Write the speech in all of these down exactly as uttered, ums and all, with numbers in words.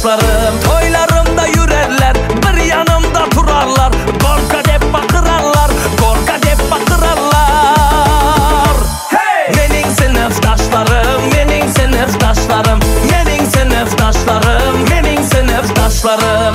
sınıfdaşlarım. Toylarımda yürerler, bir yanımda turarlar. Gorka dep bakırarlar, gorka dep bakırarlar. Hey! Mening sınıfdaşlarım, mening sınıfdaşlarım, mening sınıfdaşlarım, mening sınıfdaşlarım.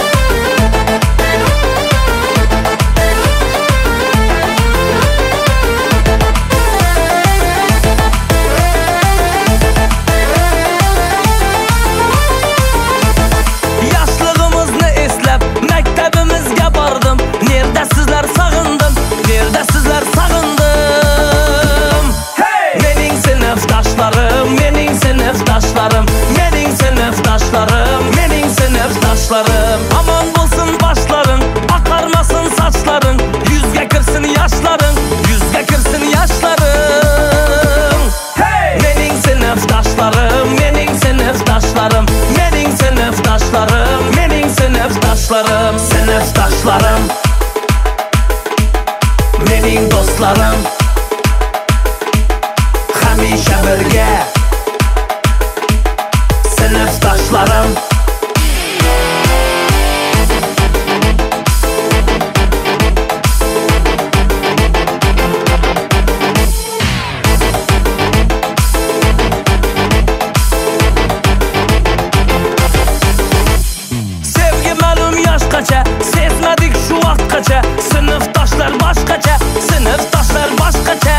Mening sınıfdaşlarım, mening sınıfdaşlarım. Aman bulsun başların, akarmasın saçların. Yüzge kırsın yaşların, yüzge kırsın yaşların. Hey! Mening sınıfdaşlarım, mening sınıfdaşlarım, mening sınıfdaşlarım, mening sınıfdaşlarım. Sınıfdaşlarım, mening dostlarım. Hamisha birga sınıfdaşlarım. Sevgi malum yaşkaça, sezmedik şu vakkaça. Sınıfdaşlar başkaça, sınıfdaşlar başkaça.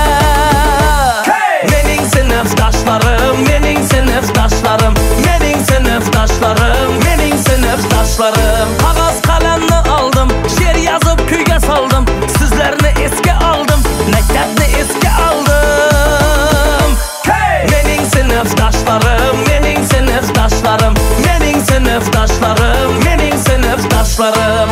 Hey! Mening sınıfdaşlarım, mening sınıfdaşlarım, mening sınıfdaşlarım, mening sınıfdaşlarım. Kağız kalemni aldım, şiir yazıp kuyga saldım. Sizlerni esga aldım, mektepni esga aldım. Hey! Mening sınıfdaşlarım, mening sınıfdaşlarım, mening sınıfdaşlarım, mening sınıfdaşlarım.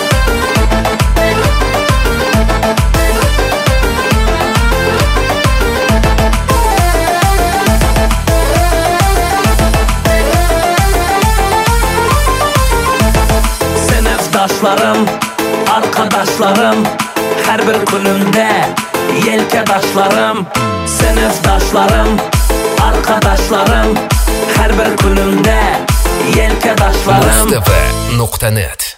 Sınıfdaşlarım, arkadaşlarım, her bir günümde yelkedaşlarım. Sınıfdaşlarım, arkadaşlarım, her bir günümde yelkedaşlarım. Mustafa nokta net